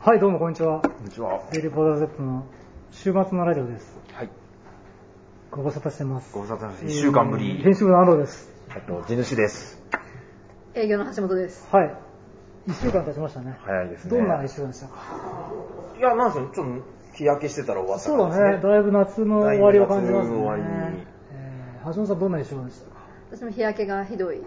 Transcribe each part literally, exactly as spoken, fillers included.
はい、どうもこんにちは。 こんにちは。 デイリーポーター Z の週末のラジオです。 はい。 ご無沙汰してます。 ご無沙汰してます。いっしゅうかんぶり。 えー編集部の安藤です。 あと、地主です。 営業の橋本です。 はい。いっしゅうかん経ちましたね。 早いですね。 どんないっしゅうかんでしたか？ いや、なんすよ、ちょっと日焼けしてたら終わったそう感じですね。 だね。だいぶ夏の終わりを感じますね。 だいぶ夏の終わりに。 えー、橋本さんどんないっしゅうかんでしたか？ 私も日焼けがひどい。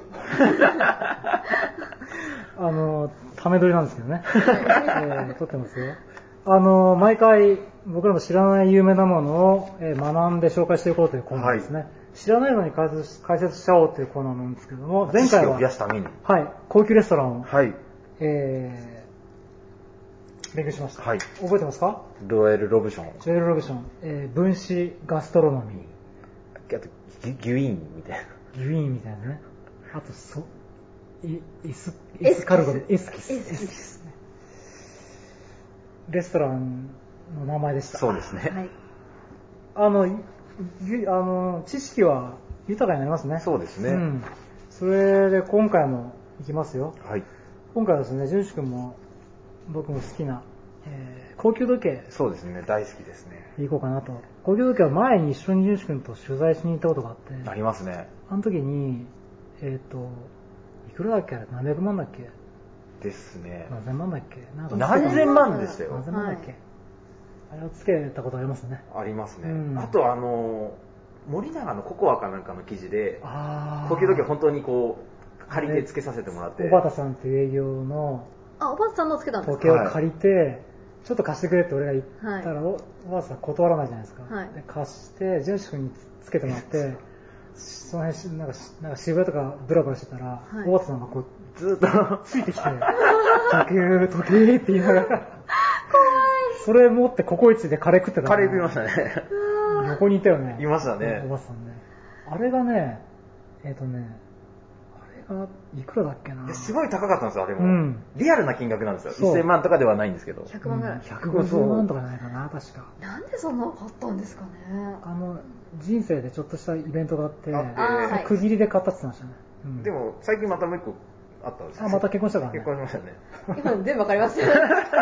あの、ため撮りなんですけどね。えー、撮ってますよ。あの、毎回僕らも知らない有名なものを、えー、学んで紹介していこうというコーナーですね。はい、知らないのに解説解説しちゃおうというコーナーなんですけども、前回は、 知識を増やすために。 はい、高級レストランを、 はい。 えー、勉強しました。 はい。 覚えてますか？ ロエル・ロブション。 ロエル・ロブション、えー、分子ガストロノミー。 あと、ギュイーンみたいな。 ギュイーンみたいなね。あと、そ、エス、エスカルゴでエスキス。エスキスね。レストランの名前でした。 そうですね。 はい。 あの、ゆあの知識は豊かになりますね。 そうですね。 うん。それで今回も行きますよ。 はい。 今回はですね、淳君も僕も好きな、えー、高級時計。 そうですね、大好きですね。 行こうかなと。高級時計は前に一緒に淳君と取材しに行ったことがあって。 ありますね。 あの時に、えっ、ー、と、いくらだっけあれ何百万だっけですね。 何千万だっけなんか何千万でしたよ。 何千万だっけ、はい、あれをつけたことありますね。 ありますね。 うん、 あとあの、森永のココアかなんかの記事で、高級時計本当にこう、借りてつけさせてもらって。 小畑さんっていう営業の、 あ、おばあさんのつけたんですか？ 時計を借りて、はい、ちょっと貸してくれって俺が言ったら、はい、おばあさん断らないじゃないですか。はい、で貸して、淳君につけてもらって、その辺なんか、なんか渋谷とかブラブラしてたら、はい、大畑さんがこうずっとついてきて、時計、時計って言いながら、怖い。それ持ってココイチでカレー食ってた。 カレー食いましたね。 横にいたよね。 いましたね。 大畑さんね。あれがね、えっ、ー、とね、あれがいくらだっけな。 すごい高かったんですよ、あれも。うん、リアルな金額なんですよ。いっせんまんとかではないんですけど。 ひゃくまんぐらい。 ひゃくごじゅうまんとかじゃないかな、確か。 なんでそんなの買ったんですかね。 あの、人生でちょっとしたイベントがあって、 あ区切りで買ったって言ってましたね。 うん、でも、最近またもう一個あったんですよ。 あ、また結婚したからね。 結婚しましたね。 今全部わかりますよ。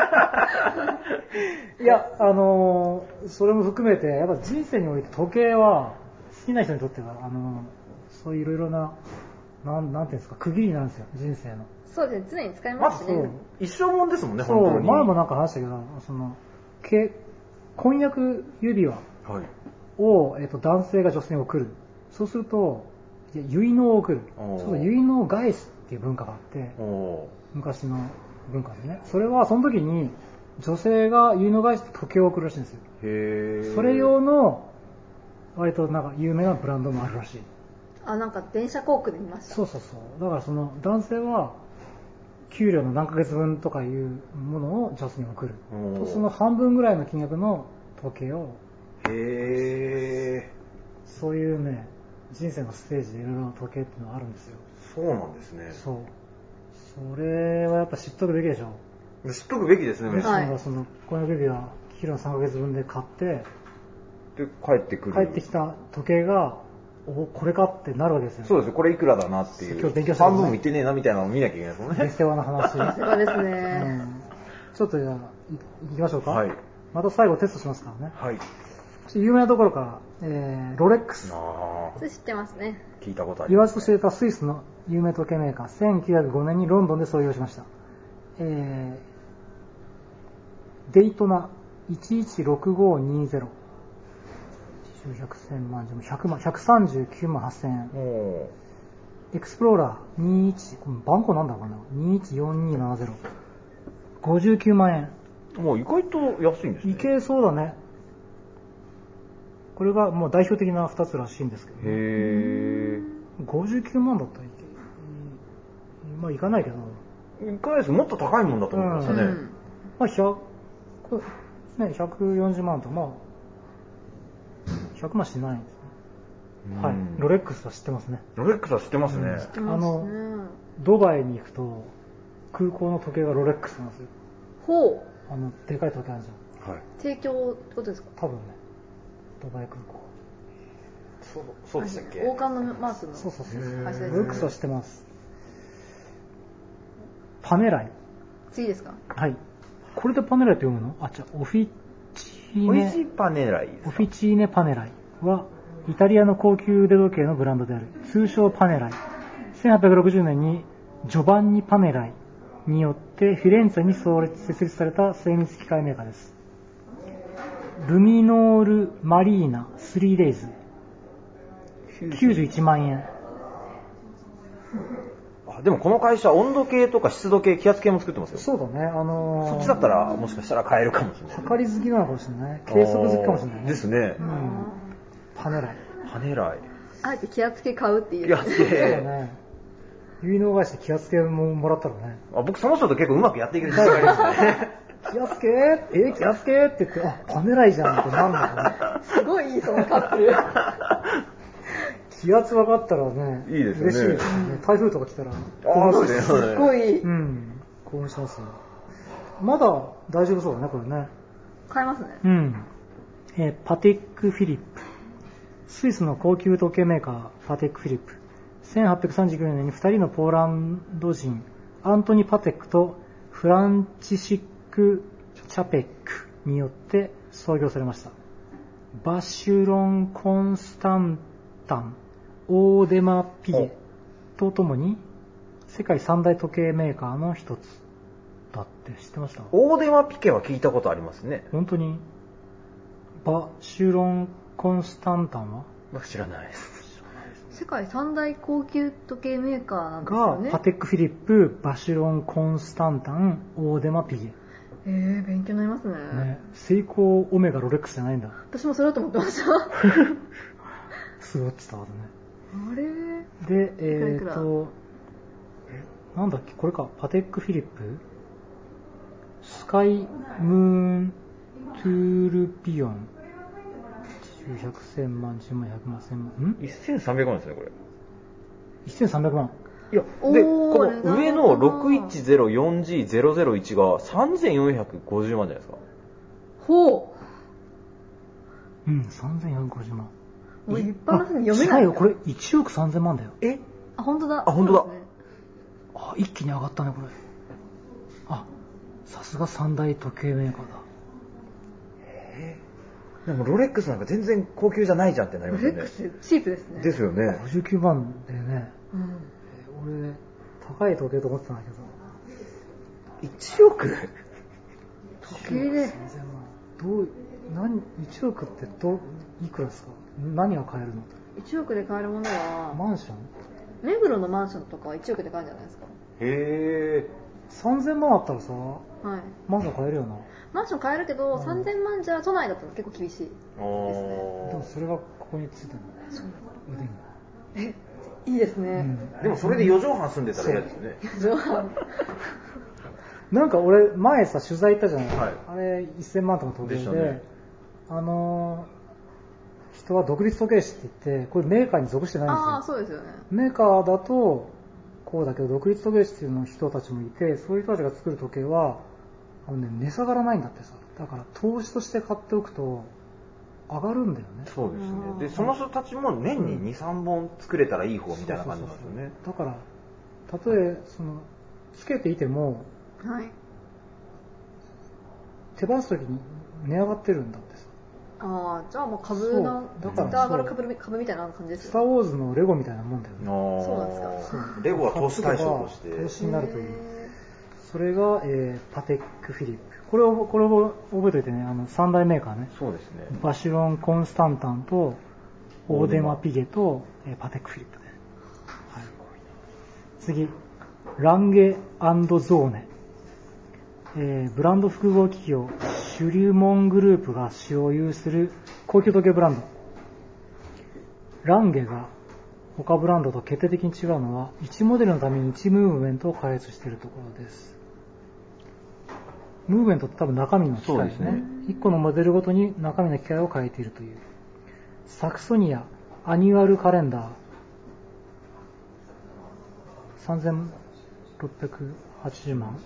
いや、あのー、それも含めて、やっぱ人生において時計は、好きな人にとっては、あのー、そういういろいろな、なん、なんていうんですか、区切りなんですよ、人生の。 そうですね、常に使いますしね。 一生もんですもんね、 そう本当に。 前もなんか話したけど、その、け婚約指輪を、はい、えっと、男性が女性に送る。そうすると、結納を送る。そうすると結納返しっていう文化があって、昔の文化でね。それはその時に女性が結納返して時計を送るらしいんですよ。 へー。 それ用の割となんか有名なブランドもあるらしい。 あ、なんか電車航空で見ました。 そうそうそう。だからその男性は給料の何ヶ月分とかいうものを女性に送る。とその半分ぐらいの金額の時計を。 へー。 そういうね、人生のステージでいろいろな時計っていうのがあるんですよ。 そうなんですね。 そう。それはやっぱ知っとくべきでしょ。 知っとくべきですね。 レストランがその婚約指輪給料のさんかげつぶんで買って、 で帰ってくる。 帰ってきた時計が、お、これかってなるわけですよ。 そうですよ、これいくらだなっていう。 今日勉強した、ね。 半分もいってねえなみたいなのを見なきゃいけないですもんね。 下世話な話。 下世話ですね、 うん。ちょっとじゃあ、いきましょうか。 はい。 また最後テストしますからね。 はい。 有名なところから、えー、ロレックス。 ああ。知ってますね。 聞いたことあります、ね。 言わずと知れたスイスの有名時計メーカー、せんきゅうひゃくごねんにロンドンで創業しました。えー、デイトナいちいちろくごにゼロ。ひゃくせんまん、ひゃくまん、ひゃくさんじゅうきゅうまんはっせんえん。エクスプローラーにじゅういち、番号なんだろうな。にいちよんにななゼロ。ごじゅうきゅうまんえん。 もう意外と安いんですね。 いけそうだね。これがもう代表的なふたつらしいんですけど、ね。 へー。ごじゅうきゅうまんだったらいけ、まあいかないけど。 いかないです。もっと高いもんだと思いましたね。うん、 まあひゃく、ね、ひゃくよんじゅうまんと、まあ、ひゃくまんしないんですね。はい。ロレックスは知ってますね。 ロレックスは知ってますね。 うん、 知ってますね。あの、 ドバイに行くと、空港の時計がロレックスなんですよ。 ほう。 あの、でかい時計あるじゃん。 はい。 提供ってことですか？ 多分ね。ドバイ空港。 そう、そうでしたっけ？ 王冠のマークの。 そうそうそう。 ロレックスは知ってます。パネライ。 次ですか？ はい。 これでパネライって読むの？あ、じゃあオフィチーネ。 オフィチパネライですか？ オフィチーネパネライは、イタリアの高級腕時計のブランドである。通称パネライ。せんはっぴゃくろくじゅうねんにジョバンニ・パネライによってフィレンツェに創立設立された精密機械メーカーです。ルミノール・マリーナ スリーデイズ。きゅうじゅういちまんえん。 あ、でもこの会社、温度計とか湿度計、気圧計も作ってますよ。 そうだね。あのー、 そっちだったら、もしかしたら買えるかもしれない、ね。 測り好きなのかもしれない。計測好きかもしれない、ね。 ですね。 うん。パネライ。 パネライ。 あえて気圧計買うっていう。 気圧計。そうだね。結納返して気圧計ももらったらね。 あ、僕その人と結構うまくやっていける自信がありますね。 気圧計えー、気圧計って言って、あ、パネライじゃんってなんだね。すごいいい、そのカップル。 気圧分かったらね、 いいですよね。 嬉しいですね。台風とか来たら、 ああ、そうですね。 すごい。 うん、興奮しますよ。まだ大丈夫そうだね、これね。 買えますね。 うん。えー、パテック・フィリップ。スイスの高級時計メーカー、パテック・フィリップ。せんはっぴゃくさんじゅうきゅうねんにふたりのポーランド人、アントニ・パテックとフランチシック・チャペックによって創業されました。バシュロン・コンスタンタン、オーデマ・ピゲとともに世界三大時計メーカーの一つだって知ってました？ オーデマ・ピケは聞いたことありますね。 本当に？バシュロン・コンスタンタンは？ 知らないです。 世界三大高級時計メーカーなんですよね。 がパテック・フィリップ、バシュロン・コンスタンタン、オーデマ・ピゲ。 えー、勉強になりますね。 ね、セイコーオメガロレックスじゃないんだ。 私もそれだと思ってました。 すごい伝わるね。 あれで、えーと、なんだっけ、これか、パテック・フィリップ、スカイ・ムーン・トゥールピオン、ひゃく、せんまん、じゅうまん、ひゃくまん、せんまん、ん ? せんさんびゃくまんですね、これ。 せんさんびゃくまん。 いや、で、この上の ろくいちゼロよんジーゼロゼロいち がさんぜんよんひゃくごじゅうまんじゃないですか。 ほう。うん、さんぜんよんひゃくごじゅうまん。 もう一般の人に読めない。 違うよ、これいちおくさんぜんまんだよ。 えあ、本当だ。 あ、本当だ。 ね、 あ、一気に上がったね、これ。あ、さすが三大時計メーカーだ。 へぇ。でもロレックスなんか全然高級じゃないじゃんってなりますよね。 ロレックスチープですね。 ですよね。 ごじゅうきゅうまんでね。 うん、 俺、高い時計と思ってたんだけど。 いちおく時計で。 さんぜんまん。どう、何、いちおくってどう、いくらですか？何が買えるの？ いちおくで買えるものは、 マンション？ 目黒のマンションとかはいちおくで買えるんじゃないですか。 へぇー。さんぜんまんあったらさ、 はい、 マンション買えるよな。 マンション買えるけど、 うん、 さんぜんまんじゃ都内だと結構厳しいですね。でもそれがここについてるの。 そう腕に。 え、いいですね。 うん、 でもそれでよじょうはん住んでたら嫌ですよね。 よじょうはん。 なんか俺前さ取材行ったじゃない、 はい、 あれいっせんまんとか時計 で, で、 ね、 あのー、人は独立時計師って言ってこれメーカーに属してないんですよ。 ああ、そうですよね。 メーカーだとこうだけど独立時計師っていうの人たちもいて、そういう人たちが作る時計はあの、ね、値下がらないんだってさ。だから投資として買っておくと上がるんだよね。 そうですね。でその人たちも年ににさんぼん作れたらいい方みたいな感じなんですよね。 だからたとえそのつけていても、 はい、 手放す時に値上がってるんだってさ。 ああ、じゃあもう株のだから上がる株株みたいな感じですよ。 スターウォーズのレゴみたいなもんだよね。 あそうなんですか。 レゴは投資対象として投資になるという。それが、えー、パテックフィリップ。これをこれを覚えておいてね、あの三大メーカーね。 そうですね。 バシュロン・コンスタンタンとオーデマ・ピゲと、えー、パテックフィリップで、はい。次、ランゲ&ゾーネ。えー、ブランド複合企業シュリュモングループが所有する高級時計ブランド。ランゲが他ブランドと決定的に違うのは、いちモデルのためにいちムーブメントを開発しているところです。ムーブメントって多分中身の機械ですね。いっこのモデルごとに中身の機械を変えているという。サクソニアアニュアルカレンダーさんぜんろっぴゃくはちじゅうまんん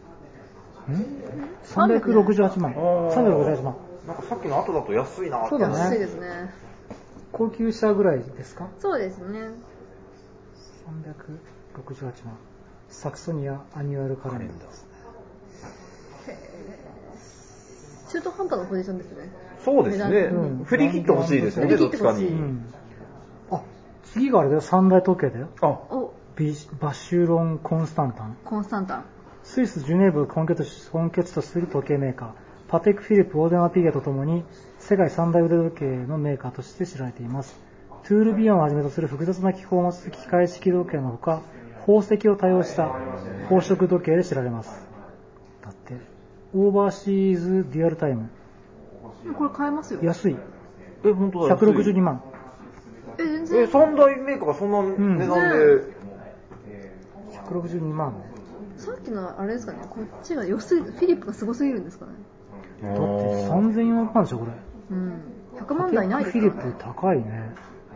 さんびゃくろくじゅうはちまん。さんびゃくろくじゅうはちまん。 なんかさっきの後だと安いなって。 そうだね。 安いですね。 高級車ぐらいですか？ そうですね。 さんびゃくろくじゅうはちまん。サクソニアアニュアルカレンダーですね。 中途半端なポジションですね。 そうですね、 うん、 振り切ってほしいですよね、どっちかに、 うん、あ、次があれだよ、三大時計だよ。 あおビバシュロン・コンスタンタン。 コンスタンタン。 スイス・ジュネーブを本拠本拠地とする時計メーカー、パテック・フィリップ・オーデマ・ピゲとともに世界三大腕時計のメーカーとして知られています。トゥールビヨンをはじめとする複雑な機構を持つ機械式時計のほか、宝石を多用した宝飾時計で知られます。だってオーバーシーズデュアルタイム、 これ買えますよ。 安い。 え、本当だ。 ひゃくろくじゅうにまん。 え、全然。 え、三大メーカーがそんな値段で、うん、 ひゃくろくじゅうにまん。 さっきのあれですかね、こっちが良すぎる、フィリップがすごすぎるんですかね。 だってさんぜんよんひゃくまんでしょこれ。 うん。ひゃくまん台ないですか、ね、フィリップ高いね。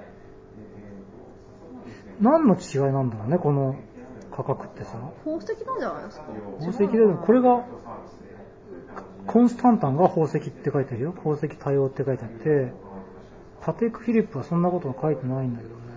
何の違いなんだろうね、この価格ってさ。 宝石なんじゃないですか。 宝石で、これがコンスタンタンが宝石って書いてあるよ。宝石多用って書いてあって、パテックフィリップはそんなことは書いてないんだけどね。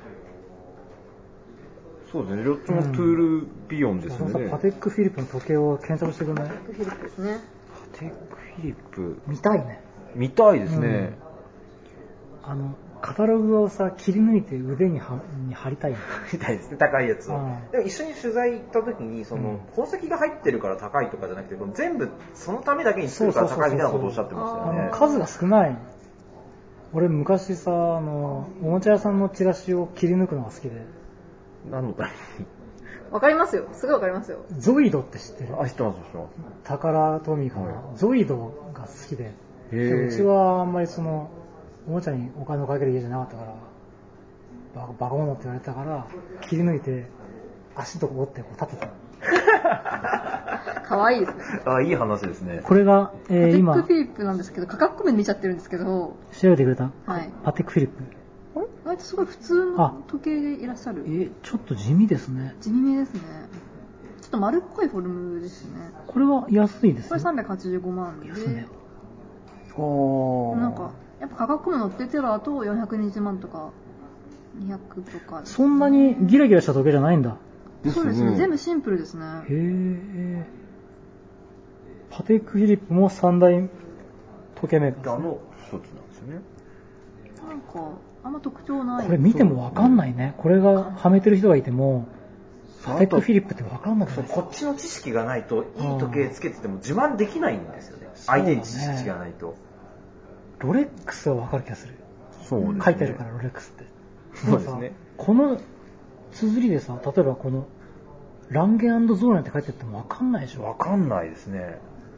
そうですね、どっちもトゥールビヨンですよね。 うん、パテックフィリップの時計を検索してくれない？ パテックフィリップですね。 パテックフィリップ見たいね。 見たいですね。 うん、あのカタログをさ切り抜いて腕にはに貼りたい。貼りたいですね、高いやつを。でも一緒に取材行った時にその、うん、宝石が入ってるから高いとかじゃなくて、全部そのためだけに作るから高いみたいなことをおっしゃってましたよね。 あの数が少ない。俺昔さ、あのおもちゃ屋さんのチラシを切り抜くのが好きで。 何のために？ わかりますよ。すごいわかりますよ。 ゾイドって知ってる？ あ、知ってます、知ってます。 タカラトミーから、うん、ゾイドが好きで。でうちはあんまりそのおもちゃにお金をかける家じゃなかったから、バカバカ者って言われたから切り抜いて足とか折ってこう立てた。 かわいいですね。 あ、いい話ですね。 これが、えー、今パテックフィリップなんですけど、価格面見ちゃってるんですけど。 調べてくれた？ はい。 パテックフィリップ。 あれ？割とすごい普通の時計でいらっしゃる。 え、ちょっと地味ですね。 地味めですね。ちょっと丸っこいフォルムですね。 これは安いですね。 これさんびゃくはちじゅうごまんで。 安いね。 おー。なんかやっぱ価格も載っててだとよんひゃくにじゅうまんとかにひゃくとか、ね。 そんなにギラギラした時計じゃないんだ。 そうですね。全部シンプルですね。 へえ。パテックフィリップも三大時計メーカー、 ね。あの一つなんですよね。 なんかあんま特徴ない。 これ見てもわかんないね。これがはめてる人がいても。パテックフィリップって分かんなくないですか？ こっちの知識がないといい時計つけてても自慢できないんですよね。相手に知識がないと。 ロレックスは分かる気がする。 そうですね。 書いてあるからロレックスって。 そうですね。 この綴りでさ、例えばこのランゲン&ゾーネって書いてあっても分かんないでしょ。 分かんないですね。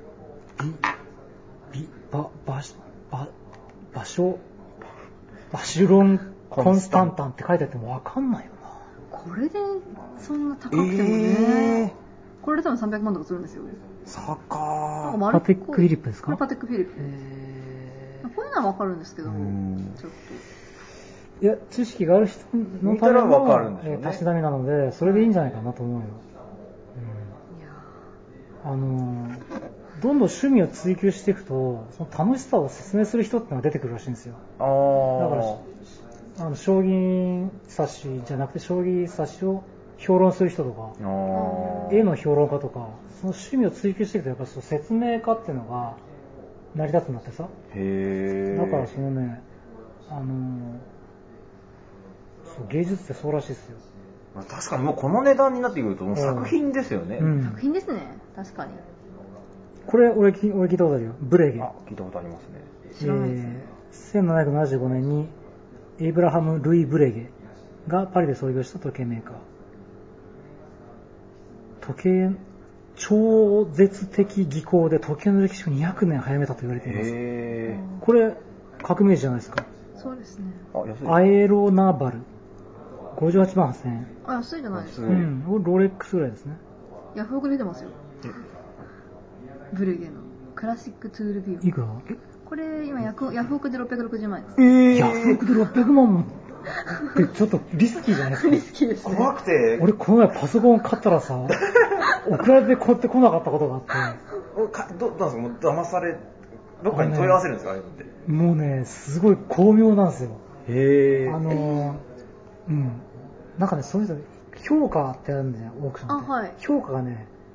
ビビバババ場所バシュロンコンスタンタンって書いてあっても分かんないよな。 これでそんな高くてもね、えー、これで多分さんびゃくまんとかするんですよ。 さかー。パテックフィリップですか？ これパテックフィリップ。えー、こういうのは分かるんですけど、ちょっと。いや、知識がある人のためのたしなみなので、それでいいんじゃないかなと思うよ。うん、あのー、どんどん趣味を追求していくと、その楽しさを説明する人ってのが出てくるらしいんですよ。 あー。 だからあの将棋冊子じゃなくて将棋冊子を評論する人とか、絵の評論家とか、その趣味を追求していくとやっぱりその説明家っていうのが成り立つんだってさ。 へー。 だからそのね、あのそう芸術ってそうらしいですよ。 確かにもうこの値段になってくるともう作品ですよね。 うん、作品ですね。確かに。 これ俺聞いたことあるよ。ブレゲ。 あ、聞いたことありますね。 知らないですね。 えー、せんななひゃくななじゅうごねんにエイブラハム・ルイ・ブレゲがパリで創業した時計メーカー。時計、超絶的技巧で時計の歴史をにひゃくねん早めたと言われています。 へー。 これ革命児じゃないですか。 そうですね。 あ、安い。 アエロナバルごじゅうはちまんはっせんえん。 あ、安いじゃないですか。 うん、ロレックスぐらいですね。 ヤフオク出てますよ。ブレゲのクラシックトゥールビュー。 いくら？ これ今ヤフオクでろっぴゃくろくじゅうまん円です。 えー、ヤフオクでろっぴゃくまんってちょっとリスキーじゃないですか。 リスキーですね。 怖くて。 俺この前パソコン買ったらさ、送られてこうやって来なかったことがあって。 かどどうなんですか？もう騙され、どっかに問い合わせるんですか？あれって。 もうね、すごい巧妙なんですよ。 へー。 あのー、うん。なんかね、そういう人、評価ってあるんだよ、オークションって。 あ、はい。 評価がね、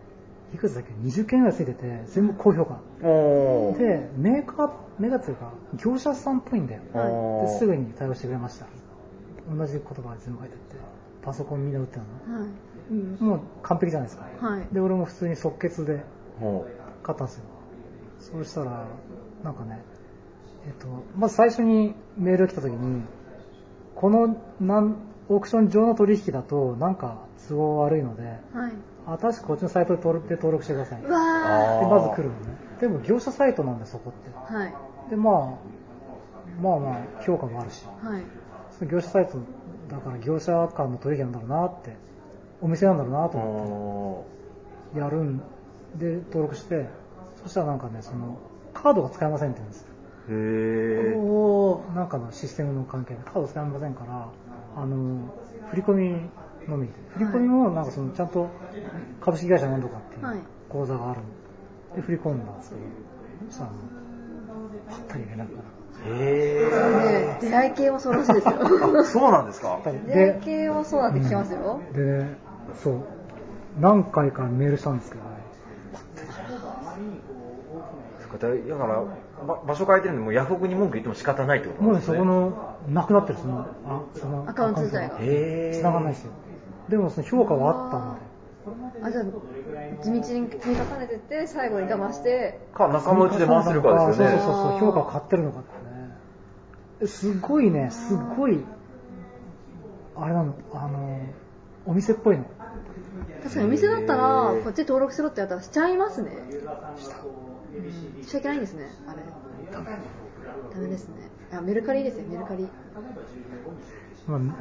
いくつだっけにじゅっけんぐらいついてて全部高評価で、メーカーメーカーっていうか業者さんっぽいんだよ。ですぐに対応してくれました。同じ言葉が全部書いてあって、パソコンみんな売ってたの、はい、もう完璧じゃないですか、はい、で俺も普通に即決で買ったんですよ。そうしたらなんかね、えっと、まず最初にメールが来た時に、このなんオークション上の取引だとなんか都合悪いので、はい、新しくこっちのサイトで登録、で登録してください。うわでまず来るのね。でも業者サイトなんでそこって、はい、でまあまあまあ評価もあるし、はい、その業者サイトだから業者間の取引なんだろうなって、お店なんだろうなと思ってやるんで登録して、そしたらなんかね、そのカードが使えませんって言うんです。へー。なんかのシステムの関係でカード使えませんから、あの振り込みのみ、振り込みもなんかそのちゃんと株式会社なんとかっていう口座があるので振り込んだんですけど、そしたらぱったり連絡がなくて。 へー。出会い系もそうらしいですよ。 あ、そうなんですか。 出会い系もそうだって聞きますよ。 うん、でね、そう、何回かメールしたんですけどね、 だから場所変えてるんで、もうヤフオクに文句言っても仕方ないってことなんですね。 もうね、そこのなくなってる、そのあそのアカウント自体が繋がらないですよ。でもその評価はあったので、 あ、じゃあ地道に積み重ねてって最後に騙してか仲間内で回せるかですよね。 そうそうそう、評価を買ってるのかってね。すごいね、すごいあれなの、あのお店っぽいの。 確かにお店だったらこっち登録しろってやったらしちゃいますね。うん、しちゃいけないんですね、あれ。ダメ。ダメですね。あ、メルカリですよ、メルカリ。 まあ、はい、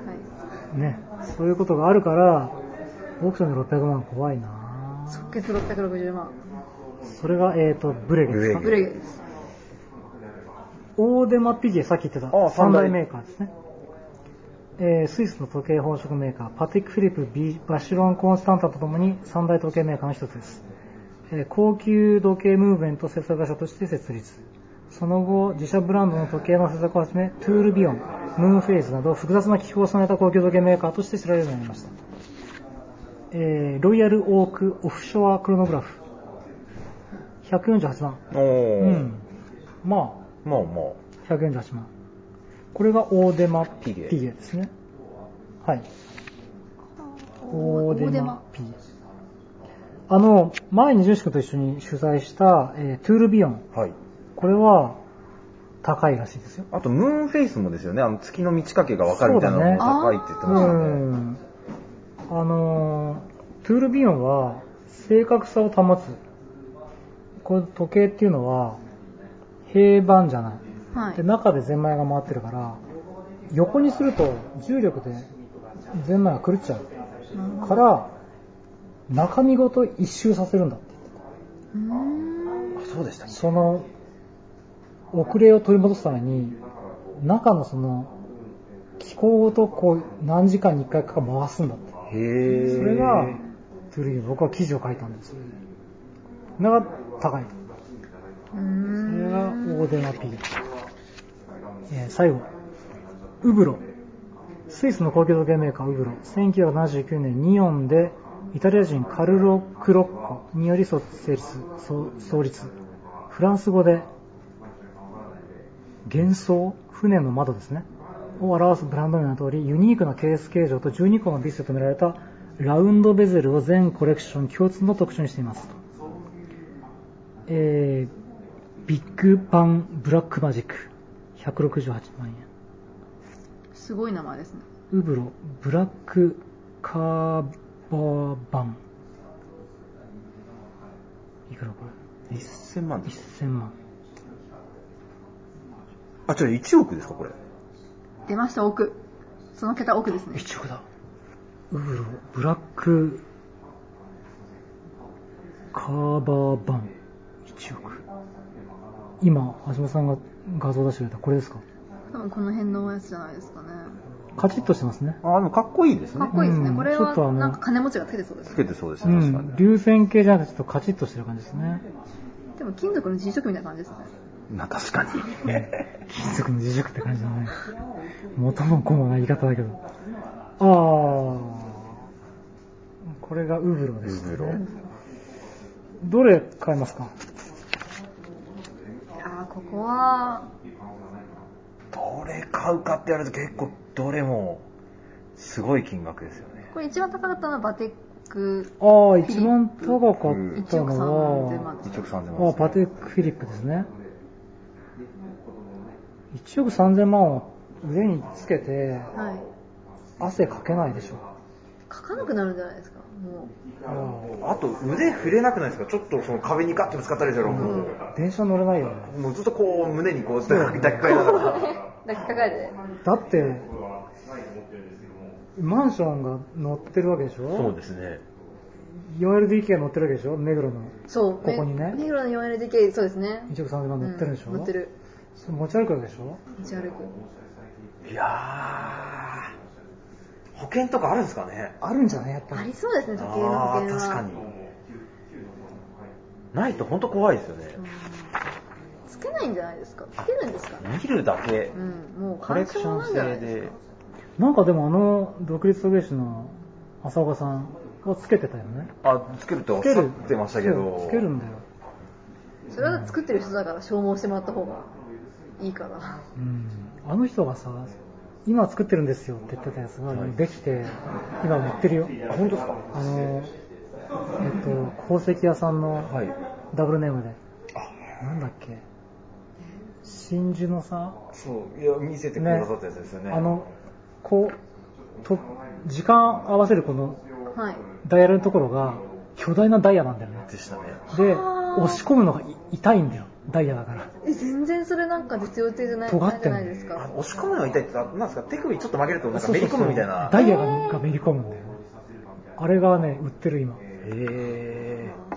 ね、そういうことがあるからオークションでろっぴゃくまん怖いな。 即決ろっぴゃくろくじゅうまん。 それがえっ、ー、とブレゲですか。 ブレゲです。 オーデマピゲ、さっき言ってた三大メーカーですね。えー、スイスの時計宝飾メーカーパティック・フィリップ・ビバシロン・コンスタンタとともに三大時計メーカーの一つです。えー、高級時計ムーブメント制作会社として設立。その後自社ブランドの時計の制作をはじめトゥールビヨン、ムーンフェイズなど複雑な機構を備えた高級時計メーカーとして知られるようになりました。えー、ロイヤルオークオフショアクロノグラフひゃくよんじゅうはちまん。おー、うん、まあまあまあひゃくよんじゅうはちまん。これがオーデマピゲですね。はい。オーデマピゲ。あの前にジュンシ君と一緒に取材した、えー、トゥールビヨン、はい、これは高いらしいですよ。 あとムーンフェイスもですよね。あの月の満ち欠けが分かるみたいなのも高いって言ってましたね。うん、 あのトゥールビヨンは正確さを保つ。これ時計っていうのは平板じゃない、はい、で中でゼンマイが回ってるから横にすると重力でゼンマイが狂っちゃう、うん、から中身ごと一周させるんだって言ってた。うーん、そうでしたね。 その遅れを取り戻すために中のその機構ごとこう何時間にいっかいか回すんだって。へー。それがトゥールビヨン、僕は記事を書いたんです。それが高いと。うーん、それがオーデマピゲ、えー、最後ウブロ、スイスの高級時計メーカーウブロ、せんきゅうひゃくななじゅうきゅうねんにヨンでイタリア人カルロ・クロッコにより創立、創立。フランス語で幻想、船の窓ですねを表すブランド名の通り、ユニークなケース形状とじゅうにこのビスで止められたラウンドベゼルを全コレクション共通の特徴にしています。えー、ビッグバンブラックマジックひゃくろくじゅうはちまんえん。 すごい名前ですね。 ウブロブラックカーバーバンいくらこれ。 せんまんです。 せんまん。 あ、じゃあいちおくですかこれ。 出ました、億。その桁億ですね。 いちおくだ。ウブロブラックカーバーバンいちおく。今橋本さんが画像出してくれたこれですか。 多分この辺のやつじゃないですかね。 カチッとしてますね。 あ、でもかっこいいですね。 かっこいいですね、うん、これはなんか金持ちがつけてそうですね。 つけてそうですね、確かに、 うん、流線形じゃなくてちょっとカチッとしてる感じですね。 でも金属の磁石みたいな感じですね。 まあ確かに金属の磁石って感じだね。元も子もない言い方だけど。ああ、これがウブロですね。ウブロ。 どれ買いますか？ いやーここはどれ買うかって言われると結構どれもすごい金額ですよね。 これ一番高かったのはバテック。 ああ、一番高かったのは、 いちおくさんぜんまん。 ああ、バテックフィリップですね。いちおくさんぜんまんを腕につけて、はい、汗かけないでしょ。 かかなくなるんじゃないですか。もう あ, あと腕触れなくないですか？ちょっとその壁にガッとぶつかったりしたらもう、うん、 電車乗れないよね。 もうずっとこう胸にこう抱きかかえながら抱きかかえて。 だってマンションが乗ってるわけでしょ。 そうですね。 よんエルディーケー 乗ってるわけでしょ。目黒の。 そう。 ここにね。 目黒の よんエルディーケー そうですね。 いちおくさんぜんまん乗ってるでしょ。 うん、乗ってる。 持ち歩くわけでしょ。 持ち歩く。 いやー、保険とかあるんですかね。 あるんじゃないやっぱり。 ありそうですね、時計の保険は。 確かに。ないと本当怖いですよね。 うん、つけないんじゃないですか。つけるんですかね。 見るだけ。 うん、もうコレクション性で。 なんかでもあの独立陶芸師の浅岡さんはつけてたよね。 あ、つけるっておっしゃってましたけど。 つけるんだよ。 それは作ってる人だから消耗してもらった方がいいから。 うん。あの人がさ、今作ってるんですよって言ってたやつができて、今売ってるよ。 あ、本当ですか？ あの、えっと、宝石屋さんのダブルネームで。はい、あ、なんだっけ。真珠のさ。 そう、いや、見せてくださったやつですよね。 ね、あの、こう、と、時間合わせるこの、ダイヤルのところが巨大なダイヤなんだよね。 でしたね。 で、押し込むのが痛いんだよ。ダイヤだから。 え、全然それなんか実用的じゃないじゃないですか。 押し込むのが痛いってなんですか？手首ちょっと曲げるとなんかめり込むみたいな。 そうそうそう、ダイヤがめり込むんだよ。あれがね、売ってる今。 へー。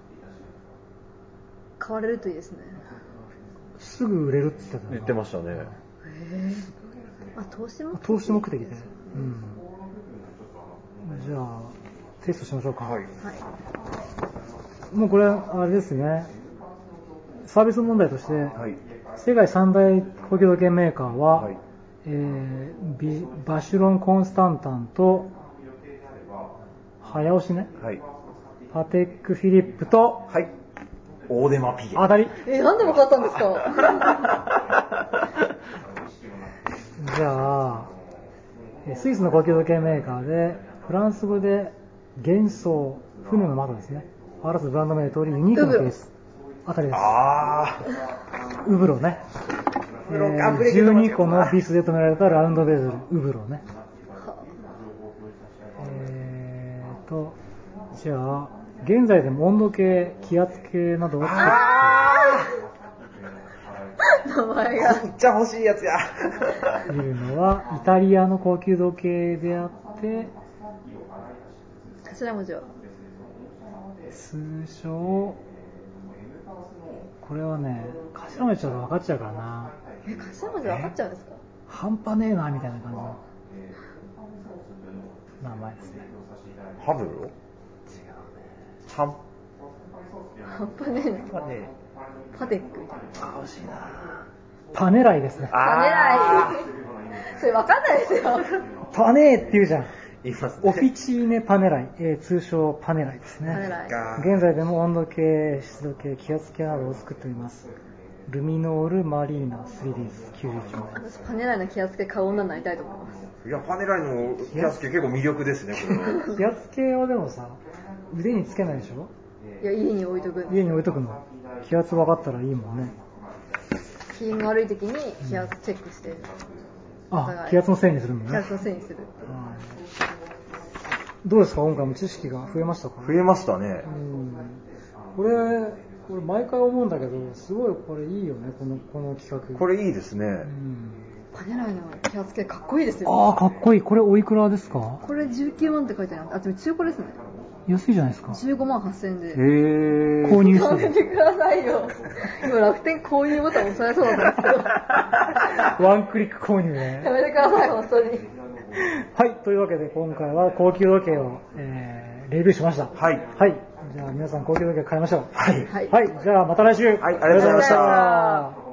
買われるといいですね。 すぐ売れるって言ってた。 言ってましたね。へー。あ、投資目的。 投資目的で。うん。じゃあテストしましょうか。はい。もうこれあれですね。サービス問題として、はい、世界三大高級時計メーカーは、はい、えー、バシュロン・コンスタンタンと早押しね、はい、パテック・フィリップと、 はい、オーデマ・ピゲ。 当たり。 えー、なんで分かったんですか？ じゃあスイスの高級時計メーカーでフランス語で幻想、船の窓ですね、表すブランド名の通りユニークなケース。あたりです。あー、ウブロね。えー、じゅうにこのビスで留められたラウンドベーズル、ウブロね。えーと、じゃあ、現在でも温度計、気圧計などを使って名前がめっちゃ欲しいやつやいるのはイタリアの高級時計であって、 頭文字は通称、これはね、頭文字ちょっと分かっちゃうからな。 え、頭文字分かっちゃうんですか？ 半端ねえなみたいな感じの名前ですね。 ハブロ？違うね。半半端ねえな。パネパテック。 あ、欲しいな。 パネライですね。 パネライ。それ分かんないですよ。 パネーって言うじゃん。 言いますね。 オフィチーネパネライ、えー、通称パネライですね。 パネライ。 現在でも温度計、湿度計、気圧計などを作っております。ルミノールマリーナ スリーディーズきゅうじゅういちまい。 私パネライの気圧計買う女になりたいと思います。 いや、パネライの気圧計結構魅力ですね、これは。 気圧計はでもさ、腕につけないでしょ？ いや、家に置いとく。 家に置いとくの。気圧分かったらいいもんね。 機嫌悪い時に気圧チェックして、うん、 あ、気圧のせいにするのね。 気圧のせいにする。 どうですか、今回も知識が増えましたか？ 増えましたね。 うん、これ、これ毎回思うんだけど、すごいこれいいよね、このこの企画。 これいいですね。うん、 パネライの気圧計かっこいいですよ、ね。 ああ、かっこいい。これおいくらですか？ これじゅうきゅうまんって書いてあります。あ、でも中古ですね。 安いじゃないですか。 じゅうごまんはっせんえんで。 へー。購入して。 やめてくださいよ。今楽天購入ボタン押されそうなんですけど。 ワンクリック購入ね。 やめてください、本当に。 はい、というわけで今回は高級時計を、えー、レビューしました。 はい。 はい。じゃあ皆さん高級時計買いましょう。 はい。 はい。はい、じゃあまた来週。 はい、ありがとうございました。